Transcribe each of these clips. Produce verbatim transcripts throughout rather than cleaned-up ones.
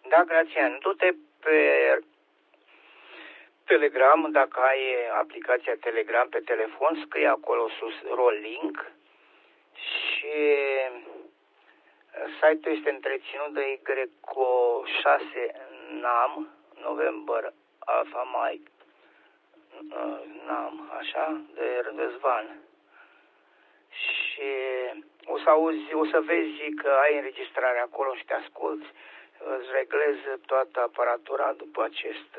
Da, Grațian, du-te pe Telegram, dacă ai aplicația Telegram pe telefon, scrie acolo sus rolling și site-ul este întreținut de Y șase NAM, November Alpha Mike, NAM, așa, de Răzvan. Și o să auzi, o să vezi că ai înregistrare acolo și te asculți, îți reglezi toată aparatura după acest,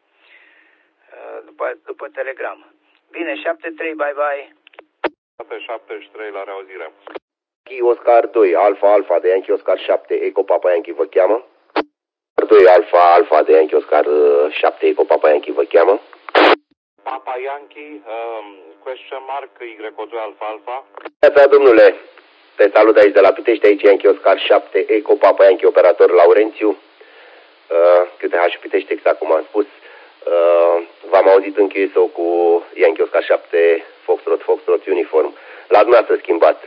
după, după Telegram. Bine, șapte trei, bye bye. șapte șaptezeci și trei la reauzire. Oscar doi, Alfa Alfa de Yankee Oscar șapte, Eco Papa Yankee vă cheamă. doi, Alfa Alfa de Yankee Oscar șapte, Eco Papa Yankee vă cheamă. Papa Yankee, um, question mark, Y doi Alfa Alfa. Da, domnule, te salut aici de la Pitești, aici Yankee Oscar șapte, Eco Papa Yankee, operator Laurențiu. Uh, Q T H Pitești, exact cum am spus. Uh, V-am auzit în Q S O cu Yankee Oscar șapte, Foxtrot, Foxtrot, Uniform. La dumneavoastră schimbați.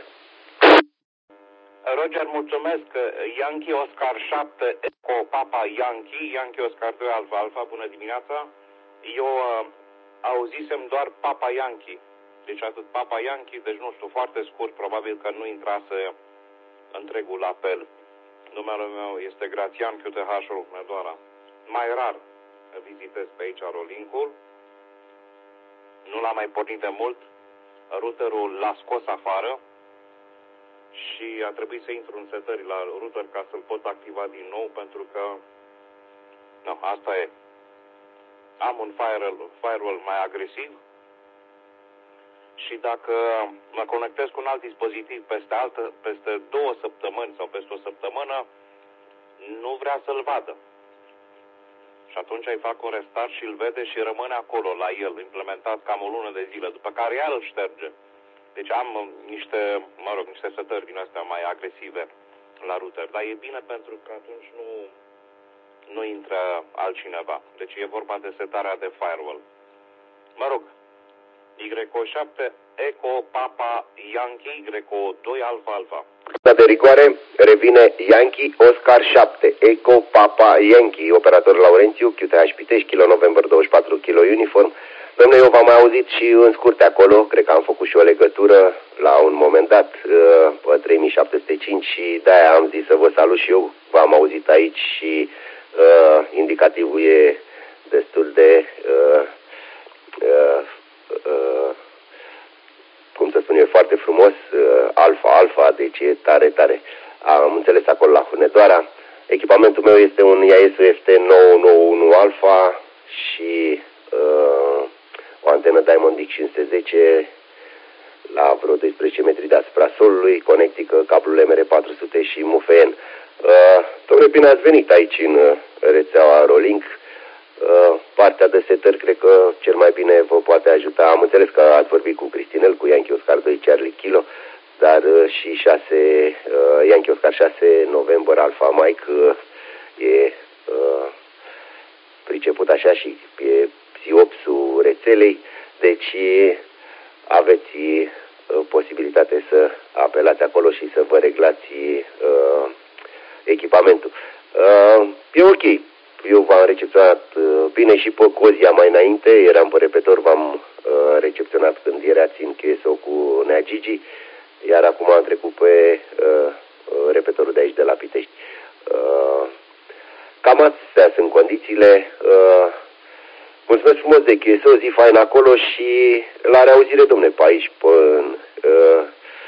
Roger, mulțumesc. Yankee Oscar șapte, Eco Papa Yankee, Yankee Oscar doi Alfa Alfa, bună dimineața. Eu uh, auzisem doar Papa Yankee. Deci atât Papa Yankee, deci nu știu, foarte scurt, probabil că nu intrase întregul apel. Numele meu este Grațian, Q T H-ul Hunedoara. Mai rar vizitez pe aici Rolling-ul. Nu l-am mai pornit de mult. Routerul l-a scos afară și a trebuit să intru în setări la router ca să-l pot activa din nou, pentru că nu, asta e. Am un firewall, firewall mai agresiv și dacă mă conectez cu un alt dispozitiv peste, altă, peste două săptămâni sau peste o săptămână, nu vrea să-l vadă. Și atunci îi fac un restart și îl vede și rămâne acolo la el, implementat cam o lună de zile, după care iar îl șterge. Deci am niște, mă rog, niște setări din astea mai agresive la router, dar e bine pentru că atunci nu, nu intră altcineva. Deci e vorba de setarea de firewall. Mă rog, Y șapte, Eco Papa Yankee, Y doi Alfa Alfa. De rigoare revine Yankee Oscar șapte, Eco Papa Yankee, operator Laurențiu, Q T H Pitești, Kilo November douăzeci și patru, Kilo Uniform. Dom'le, eu v-am mai auzit și în scurte acolo, cred că am făcut și o legătură la un moment dat pe trei mii șapte sute cinci și de-aia am zis să vă salut și eu. V-am auzit aici și uh, indicativul e destul de, uh, uh, uh, cum să spun eu, foarte frumos, uh, Alfa Alfa, deci e tare, tare. Am înțeles acolo la Hunedoara. Echipamentul meu este un I A S F T nouă nouă unu Alfa și uh, o antenă Diamond X cinci sute zece la vreo doisprezece metri deasupra solului, conectică, cablul M R patru sute și M F N. Uh, Dom'le, bine ați venit aici în rețeaua Rolling. Uh, partea de setări cred că cel mai bine vă poate ajuta. Am înțeles că ați vorbit cu Cristinel, cu Yankee Oscar doi Charlie Kilo, dar uh, și șase, uh, Yankee Oscar șase November Alpha Mike uh, e uh, priceput așa și e psiopsul rețelei, deci aveți uh, posibilitate să apelați acolo și să vă reglați uh, echipamentul. Uh, e ok. Eu v-am recepționat uh, bine și pe Cozia mai înainte, eram pe repetor, v-am uh, recepționat când erați în Q S O cu Nea Gigi, iar acum am trecut pe uh, repetorul de aici de la Pitești. Uh, cam astea sunt condițiile. Uh, mulțumesc frumos de Q S O, zi fain acolo și la reauzire, domne, pe aici, pe în, uh,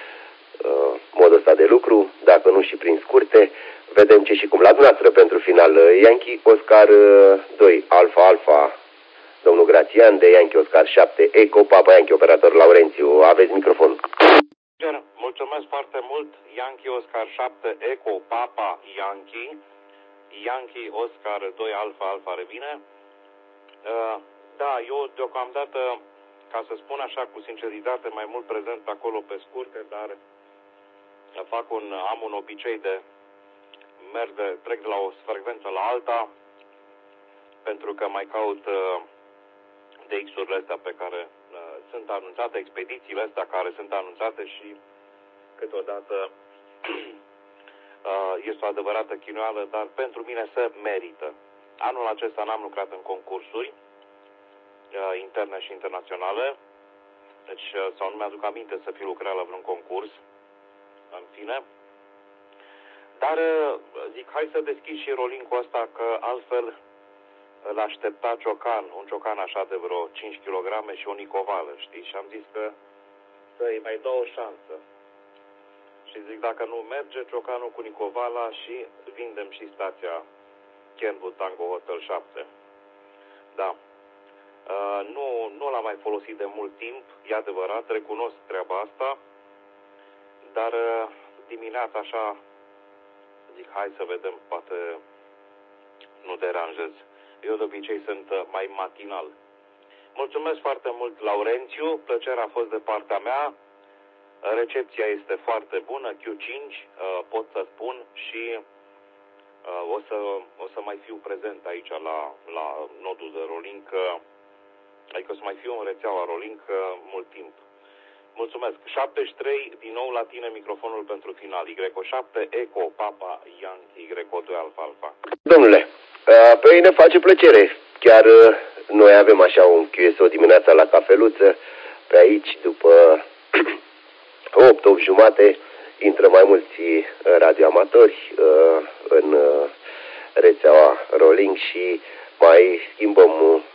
uh, modul ăsta de lucru, dacă nu și prin scurte. Vedem ce și cum. La dumneavoastră pentru final, Yankee Oscar doi, Alfa Alfa, domnul Grațian, de Yankee Oscar șapte, Eco Papa Yankee, operator Laurențiu. Aveți microfon. Mulțumesc foarte mult. Yankee Oscar șapte, Eco Papa Yankee, Yankee Oscar doi, Alfa Alfa revine. Uh, da, eu deocamdată, ca să spun așa cu sinceritate, mai mult prezent acolo pe scurte, dar fac un, am un obicei de merg de, trec de la o frecvență la alta, pentru că mai caut uh, D X-urile astea pe care uh, sunt anunțate, expedițiile astea care sunt anunțate și câteodată Este o adevărată chinuială, dar pentru mine se merită. Anul acesta n-am lucrat în concursuri interne și internaționale, deci sau nu mi-aduc aminte să fi lucrat la vreun concurs, în fine. Dar zic, hai să deschid și rolling-ul ăsta, că altfel îl aștepta Ciocan, un Ciocan așa de vreo cinci kilograme și o nicovală, știi? Și am zis că să-i mai dau o șansă. Și zic, dacă nu merge Ciocanul cu nicovala, și vindem și stația Kenwood Tango Hotel șapte. Da. Uh, nu nu l-am mai folosit de mult timp, e adevărat, recunosc treaba asta, dar uh, dimineața așa zic, hai să vedem, poate nu deranjez. Eu de obicei sunt uh, mai matinal. Mulțumesc foarte mult, Laurențiu, plăcerea a fost de partea mea, recepția este foarte bună, Q cinci, uh, pot să spun, și uh, o, să, o să mai fiu prezent aici la, la nodul de rolling, uh, adică o să mai fiu în rețeaua rolling uh, mult timp. Mulțumesc. șaptezeci și trei, din nou la tine microfonul pentru final. Y șapte, Eco, Papa, Yankee, Y doi, Alfa, Alfa. Domnule, pe ei ne face plăcere. Chiar noi avem așa un Q S O dimineața la cafeluță. Pe aici, după opt, opt jumate, intră mai mulți radioamatori în rețeaua rolling și mai schimbăm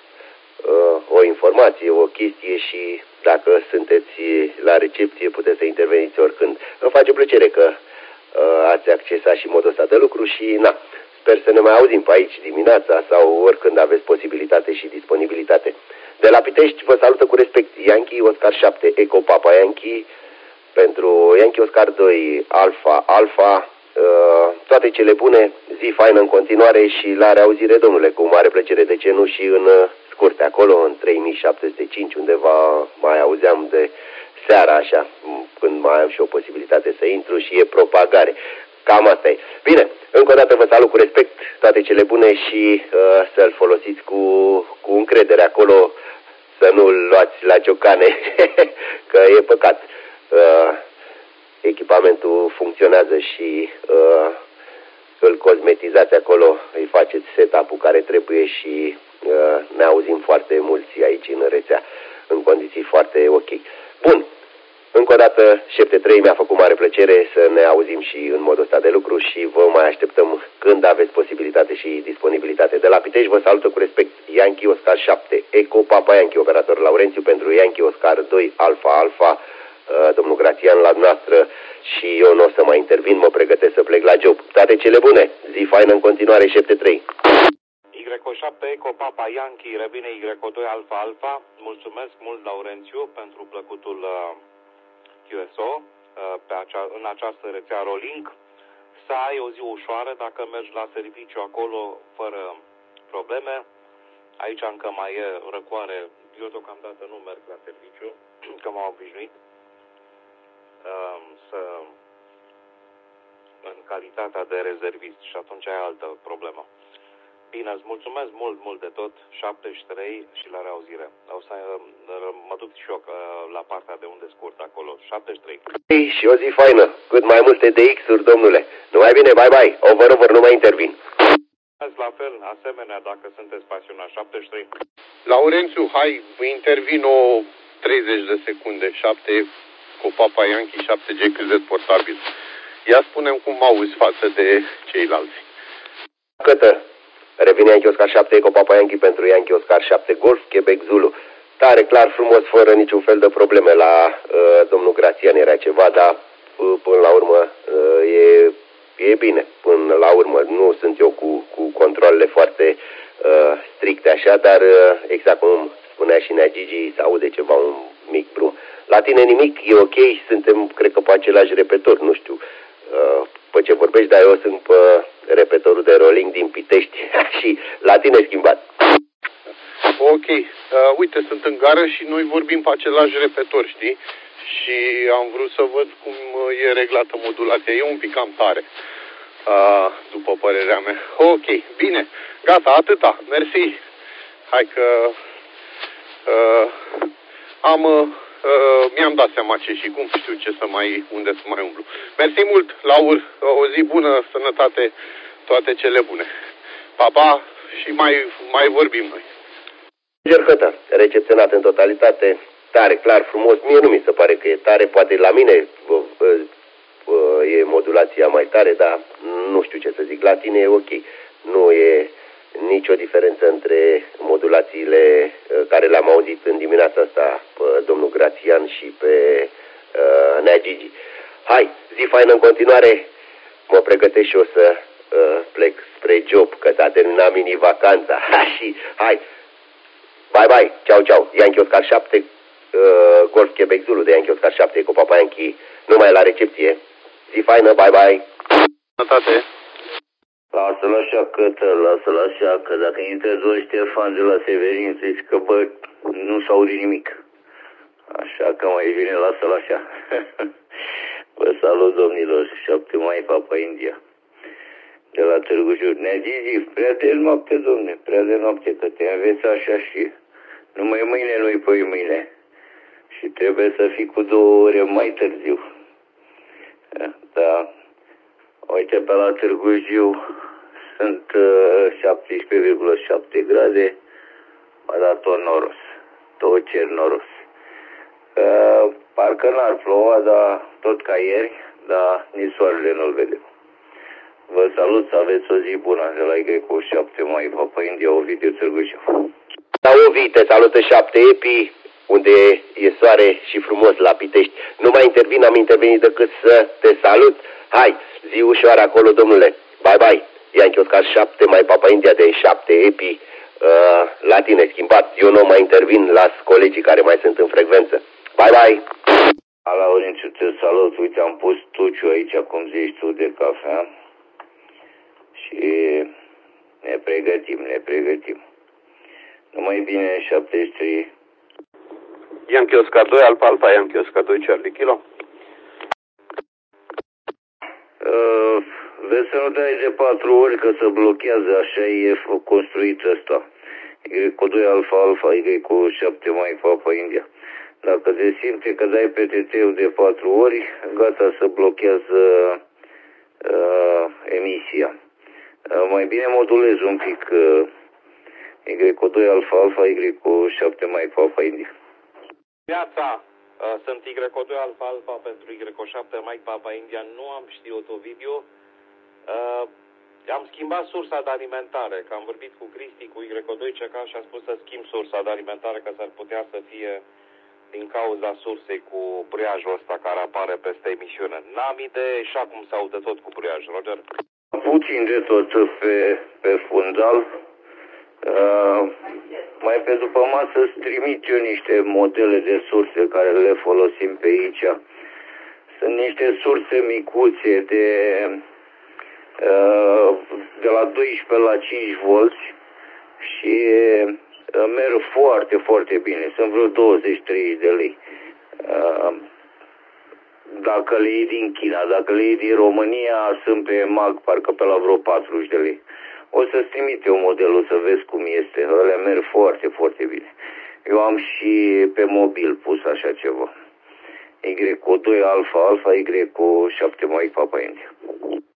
o informație, o chestie, și dacă sunteți la recepție puteți să interveniți oricând. Îmi face plăcere că uh, ați accesat și modul ăsta de lucru și na, sper să ne mai auzim pe aici dimineața sau oricând aveți posibilitate și disponibilitate. De la Pitești vă salută cu respect Yankee Oscar șapte, Eco Papa Yankee, pentru Yankee Oscar doi, Alfa, Alfa, uh, toate cele bune, zi faină în continuare și la reauzire, domnule, cu mare plăcere, de ce nu și în uh, scurte, acolo, în trei mii șapte sute cinci, undeva mai auzeam de seara, așa, când mai am și o posibilitate să intru și e propagare. Cam asta e. Bine, încă o dată vă salut cu respect, toate cele bune și uh, să-l folosiți cu, cu încredere acolo, să nu-l luați la ciocane, că e păcat. Uh, echipamentul funcționează și uh, îl cosmetizați acolo, îi faceți setup-ul care trebuie și uh, ne auzim foarte mulți aici în rețea, în condiții foarte ok. Bun, încă o dată, șapte trei, mi-a făcut mare plăcere să ne auzim și în modul ăsta de lucru și vă mai așteptăm când aveți posibilitate și disponibilitate. De la Pitești vă salută cu respect Yankee Oscar șapte, Eco Papa Yankee, operator Laurențiu, pentru Yankee Oscar doi, Alfa, Alfa, domnul Grațian la noastră, și eu nu o să mai intervin, mă pregătesc să plec la job. Toate cele bune, zi faină în continuare, șapte trei. Y șapte, Eco Papa Yankee, revine Y doi, Alfa, Alfa. Mulțumesc mult, Laurențiu, pentru plăcutul uh, Q S O uh, pe acea, în această rețea rolling. Să ai o zi ușoară dacă mergi la serviciu acolo fără probleme. Aici încă mai e răcoare. Eu deocamdată nu merg la serviciu, că m-am obișnuit uh, să în calitatea de rezervist și atunci ai altă problemă. Bine, îți mulțumesc mult, mult de tot, șaptezeci și trei și la reauzire. O să mă duc și eu la partea de unde scurt acolo, șaptezeci și trei. Și o zi faină, cât mai multe D X-uri, domnule. Numai bine, bye bye, over, over, nu mai intervin. La fel, asemenea, dacă sunteți pasionați, șaptezeci și trei. Laurențiu, hai, intervin o treizeci de secunde, șapte cu Papa Yankee, șapte G Q Z portabil. Ia spune-mi cum auzi față de ceilalți. Cătă, revine Yankee Oscar șapte, Eco Papa Yankee pentru Yankee Oscar șapte, Golf, Quebec, Zulu. Tare, clar, frumos, fără niciun fel de probleme. La uh, domnul Grațian era ceva, dar uh, până la urmă uh, e, e bine. Până la urmă nu sunt eu cu, cu controlele foarte uh, stricte așa, dar uh, exact cum spunea și Nea Gigi, se aude ceva, un mic brum. La tine nimic, e ok, suntem, cred că, pe același repetor, nu știu uh, pe ce vorbești, dar eu sunt pe repetorul de rolling din Pitești și la tine schimbat. Ok, uh, uite, sunt în gară și noi vorbim pe același repetor, știi? Și am vrut să văd cum e reglată modulația. E un pic cam tare, uh, după părerea mea. Ok, bine, gata, atâta, mersi. Hai că uh, am uh, uh, mi-am dat seama ce și cum, știu ce să mai, unde să mai umblu. Mersi mult, Laur, o zi bună, sănătate, toate cele bune. Pa, pa, și mai, mai vorbim noi. Gercătă, recepționat în totalitate, tare, clar, frumos. Mie nu mi se pare că e tare, poate la mine bă, bă, bă, e modulația mai tare, dar nu știu ce să zic. La tine e ok. Nu e nicio diferență între modulațiile care le-am auzit în dimineața asta pe domnul Grațian și pe uh, Nea Gigi. Hai, zi faină în continuare. Mă pregătesc și o să uh, plec spre job, că s-a terminat mini-vacanța. Ha, și hai, bye bye, ceau ceau. Yankee Oscar șapte, uh, Golf Quebec Zulu de Yankee Oscar șapte cu Papa Yankee, numai la recepție. Zi faină, bye bye. Sănătate. Lasă-l așa, Cătă, lasă-l așa, că dacă intră doi Ștefan de la Severin, zici că, bă, nu s-aude nimic. Așa că mai bine lasă-l așa. Vă salut, domnilor, șapte mai Papa India. De la Târgu Jiu. Nea Gigi, prea de noapte, domne, prea de noapte, că te înveți așa și numai mâine, nu-i păi mâine. Și trebuie să fii cu două ore mai târziu. Da. Uite, pe la Târgu Jiu sunt uh, șaptesprezece virgulă șapte grade, m-a dat tot noros, tot cer noros. Uh, parcă n-ar ploua, dar tot ca ieri, dar nici soarele nu-l vedem. Vă salut, să aveți o zi bună de la Y cu șapte mai Papa India, Ovidiu Târgu Jiu. Da, Ovi, te salută șapte Epi, unde e soare și frumos la Pitești. Nu mai intervin, am intervenit decât să te salut. Hai, zi ușoară acolo, domnule. Bye, bye. Yankee Oscar șapte, mai Papa India de șapte Epi. Uh, la tine schimbat. Eu nu mai intervin, las colegii care mai sunt în frecvență. Bye, bye. Laurențiu, te salut. Uite, am pus tuciu aici, cum zici tu, de cafea. Și ne pregătim, ne pregătim. Numai bine, șaptezeci și trei. Yankee Oscar doi, Alfa Alfa, Yankee Oscar doi, Charlie Kilo. Uh, vezi să nu dai de patru ori, că se blochează, așa e construit ăsta. Y cu doi Alfa Alfa, Y cu șapte mai Papa India. Dacă te simte că dai pe T T-ul de patru ori, gata, să blochează uh, emisia. Uh, mai bine modulezi un pic uh, Y cu doi Alfa Alfa, Y cu șapte mai Papa India. Viața, uh, sunt Y cu doi Alfa Alfa pentru Y cu șapte Mike Papa India, nu am știut-o video. Uh, am schimbat sursa de alimentare, că am vorbit cu Cristi, cu Y cu doi C K și a spus să schimb sursa de alimentare, că s-ar putea să fie din cauza sursei cu bruiajul ăsta care apare peste emisiune. N-am idee și acum se audă tot cu bruiaj, Roger. Puțin de tot pe, pe fundal. Uh, mai pe după masă îți trimit eu niște modele de surse care le folosim pe aici. Sunt niște surse micuțe de, uh, de la doisprezece la cinci volți și uh, merg foarte, foarte bine. Sunt vreo douăzeci treizeci de lei. Uh, dacă le iei din China, dacă le iei din România, sunt pe mag, parcă pe la vreo patruzeci de lei. O să-ți trimit eu modelul să vezi cum este. Ele merg foarte, foarte bine. Eu am și pe mobil pus așa ceva. Y cu doi Alfa Alfa, Y cu șapte mai Papa India.